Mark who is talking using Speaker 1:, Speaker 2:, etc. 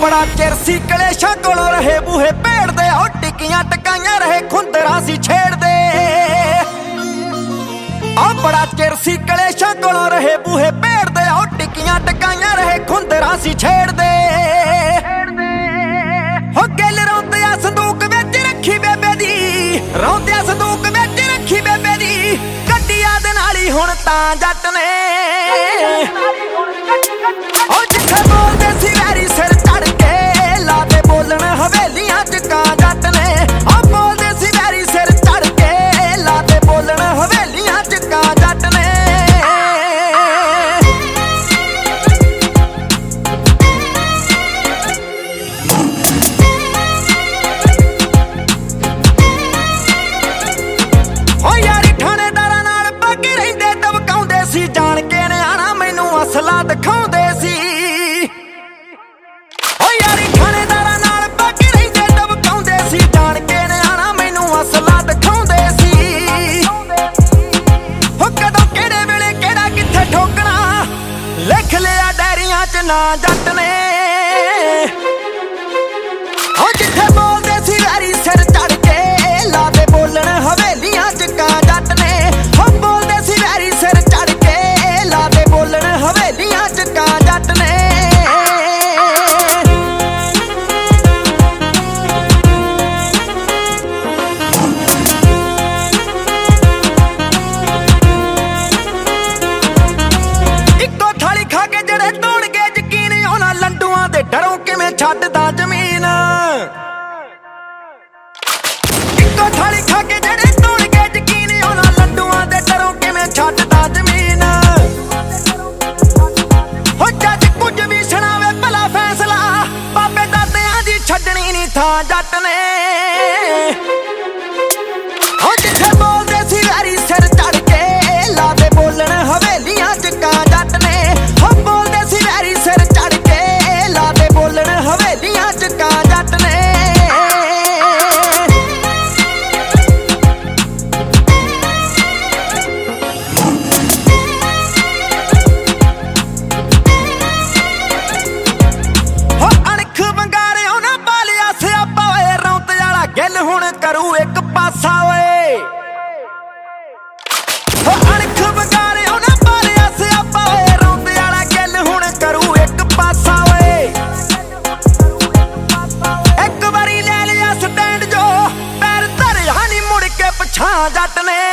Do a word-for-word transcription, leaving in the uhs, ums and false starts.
Speaker 1: बड़ा चिर सी कलेशा कोलों रहे बूहे भेड़दे ओ टिकियां टकाइयां रहे खुंदरा सी छेड़दे आ बड़ा चिर सी कलेशा कोलों रहे बूहे भेड़दे ओ टिकियां टकाइयां रहे खुंदरा सी छेड़दे हो गिल रौंदिया संदूक विच रखी बेबे दी रौंदिया संदूक विच रखी बेबे दी गड्डिया दे नाल ही हुण तां जट ने ओ जिथे बोलदे सी वैरी सिर चढ़ के लाते बोलन हवेलियां च कां जट ने ओ बोलदे सी वैरी सिर चढ़ के लाते बोलन हवेलियां च कां जट ने ओ यारी थानेदारां नाल बाकी रहिंदे दबकाउंदे सी जान के ने आना मैनू असला दिखाउंदे सी ओ यारी थानेदारां नाल बाकी रहिंदे दबकाउंदे सी जान के ने आना मैनू असला दिखाउंदे सी हो कदों किहड़े वेले किहड़ा कित्थे ठोकना लिख लिया डायरियां च ना जट ने ओ जिथे बोलदे सी वैरी सिर चढ़ के लाते बोलन हवेलियां च कां जट ने हो बोलदे सी वैरी सिर चढ़ के लाते बोलन हवेलियां च कां जट ने इक्को थाली खा के जड़े तोड़ के यकीन होना लंडुआं दे डरों किवें छड्डदा जमीन इक्को थाली खा के जड़े तोड़ के यकीन होना लंडुआं दे डरों किवें छड्डदा जमीन हो जज कुछ भी सुणावे भला फैसला बाबे दादियां दी छड्डनी नहीं थां जट ने हो जिथे बोलदे सी वैरी सिर चढ़ के लाते बोलन हवेलियां च कां जट ने हो बोलदे सी वैरी सिर चढ़ के लाते बोलन हवेलियां च कां जट ने हो अणख बंगारियों ना पालिया सियापा होए रौंत वाला गिल हुण करू एक पासा ओए हो अणख बंगारियों ना पालिया सियापा होए रौंत वाला गिल हुण करू एक पासा ओए एक बारी ले लिया स्टैंड जो पैर धरिया नी मुड़ के पछां जट ने